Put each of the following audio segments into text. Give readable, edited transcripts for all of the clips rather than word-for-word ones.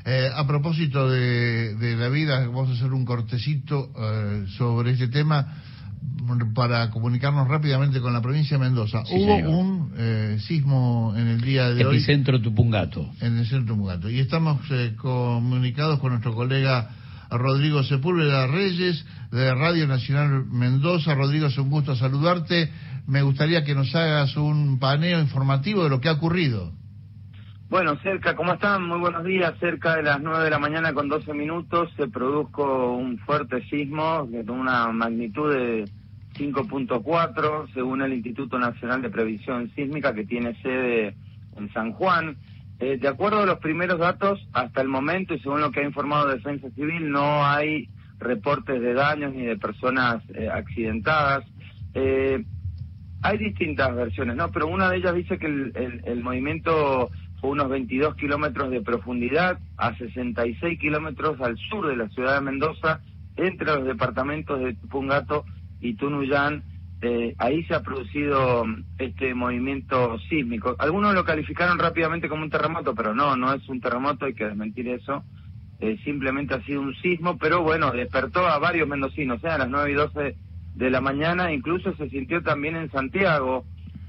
A propósito de la vida, vamos a hacer un cortecito sobre este tema para comunicarnos rápidamente con la provincia de Mendoza. Sí, Hubo señor. un sismo en el día de hoy. Epicentro Tupungato. En el centro Tupungato. Y estamos comunicados con nuestro colega Rodrigo Sepúlveda Reyes, de Radio Nacional Mendoza. Rodrigo, es un gusto saludarte. Me gustaría que nos hagas un paneo informativo de lo que ha ocurrido. Bueno, ¿cómo están? Muy buenos días. Cerca de las 9 de la mañana con 12 minutos se produjo un fuerte sismo de una magnitud de 5.4, según el Instituto Nacional de Previsión Sísmica, que tiene sede en San Juan. De acuerdo a los primeros datos, hasta el momento, y según lo que ha informado Defensa Civil, no hay reportes de daños ni de personas accidentadas. Hay distintas versiones, ¿no? Pero una de ellas dice que el movimiento fue unos 22 kilómetros de profundidad, a 66 kilómetros al sur de la ciudad de Mendoza, entre los departamentos de Tupungato y Tunuyán. Ahí se ha producido este movimiento sísmico. Algunos lo calificaron rápidamente como un terremoto, pero no es un terremoto, hay que desmentir eso. Simplemente ha sido un sismo, pero bueno, despertó a varios mendocinos, a las 9:12 de la mañana. Incluso se sintió también en Santiago,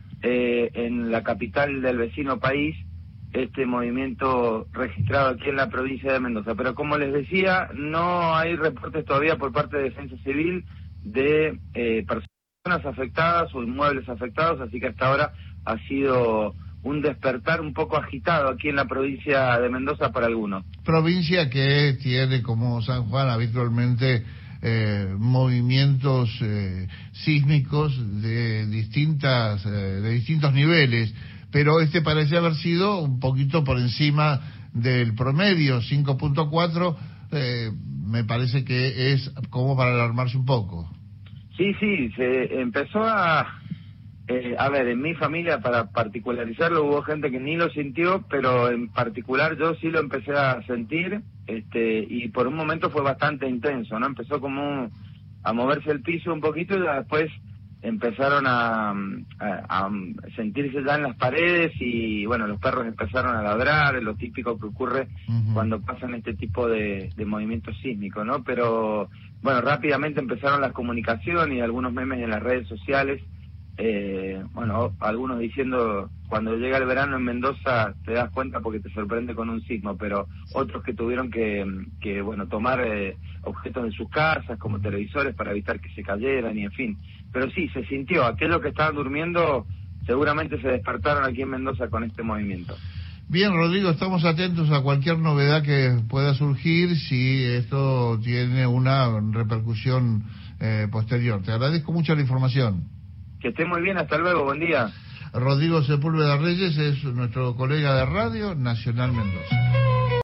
en la capital del vecino país, este movimiento registrado aquí en la provincia de Mendoza. Pero como les decía, no hay reportes todavía por parte de Defensa Civil de personas afectadas o inmuebles afectados, así que hasta ahora ha sido un despertar un poco agitado aquí en la provincia de Mendoza para algunos. Provincia que tiene, como San Juan, habitualmente movimientos sísmicos de distintos niveles, pero este parece haber sido un poquito por encima del promedio. 5.4 me parece que es como para alarmarse un poco. Sí, se empezó a ver, en mi familia, para particularizarlo, hubo gente que ni lo sintió, pero en particular yo sí lo empecé a sentir, y por un momento fue bastante intenso, ¿no? Empezó como a moverse el piso un poquito y después empezaron a sentirse ya en las paredes y bueno, los perros empezaron a ladrar, lo típico que ocurre cuando pasan este tipo de movimientos sísmicos, ¿no? Pero bueno, rápidamente empezaron las comunicaciones y algunos memes en las redes sociales, bueno, algunos diciendo cuando llega el verano en Mendoza te das cuenta porque te sorprende con un sismo, pero otros que tuvieron que bueno, tomar objetos de sus casas como televisores para evitar que se cayeran y en fin. Pero sí, se sintió, aquellos que estaban durmiendo seguramente se despertaron aquí en Mendoza con este movimiento. Bien, Rodrigo, estamos atentos a cualquier novedad que pueda surgir si esto tiene una repercusión posterior. Te agradezco mucho la información. Que esté muy bien, hasta luego, buen día. Rodrigo Sepúlveda Reyes es nuestro colega de Radio Nacional Mendoza.